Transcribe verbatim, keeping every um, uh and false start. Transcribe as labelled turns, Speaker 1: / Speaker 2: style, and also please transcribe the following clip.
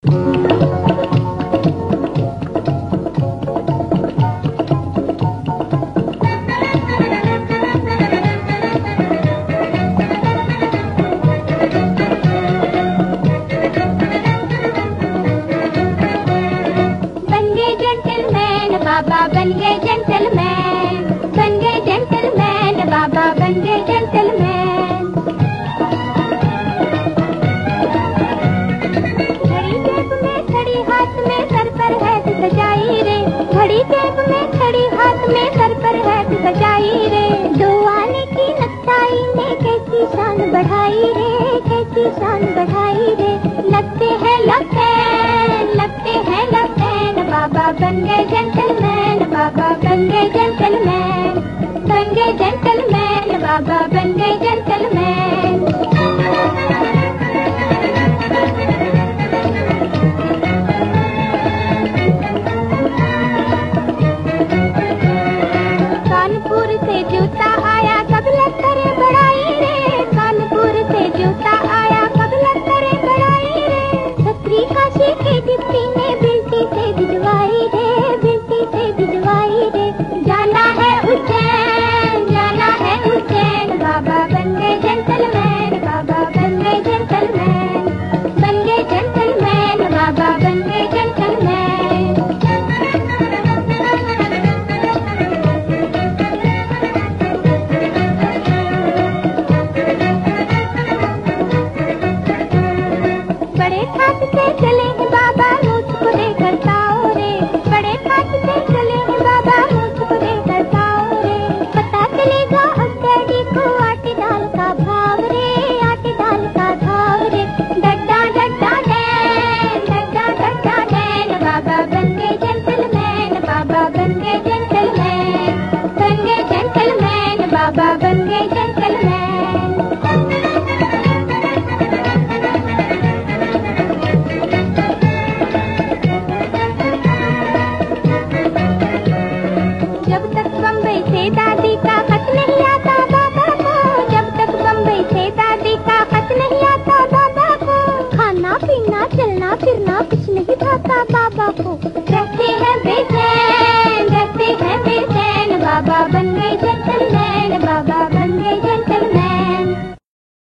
Speaker 1: बाबा बन गए जेंटलमैन, बन गए जेंटलमैन, बाबा बन गए जेंटलमैन। घड़ी जेब में छड़ी हाथ में सर पर है सजाई रे, घड़ी जेब में छड़ी हाथ में सर पर है सजाई रे। दो आने की नक्ताई ने कैसी शान बढ़ाई रे, कैसी शान बढ़ाई रे। लगते हैं लफेन, लगते हैं लफेन, बाबा बन गए जेंटलमैन, बाबा बन गए जेंटलमैन, बन गए जेंटलमैन, बाबा बन गए जेंटलमैन। कानपुर से जूता आया कब लग करे बड़ाई रे, कानपुर से जूता आया कब लग करे बड़ाई रे। छतरी काशी की डिप्टी ने बिल्टी से भिजवाई रे, बिल्टी से भिजवाई रे। जाना है उज्जैन, जाना है उज्जैन, बाबा बन गए जेंटलमैन, बाबा बन गए जेंटलमैन, बन गए जेंटलमैन, बाबा बन गए जेंटलमैन। बड़े ठाट से चले हैं बाबा मुझको देकर ताओ रे, बड़े ठाट से चले हैं बाबा मुझको देकर ताओ रे। पता चलेगा अब डैडी को आटे दाल का भाव रे, आटे दाल का भाव रे। डड्डा डड्डा डैन, डड्डा डड्डा डैन, बाबा बन गए जेंटलमैन, बाबा बन गए जेंटलमैन, बन गए जेंटलमैन, बाबा बन गए जेंटलमैन। जब तक बम्बई से दादी का खत नहीं आता बाबा को, जब तक बम्बई से दादी का खत नहीं आता बाबा को। खाना पीना चलना फिरना कुछ नहीं भाता बाबा को,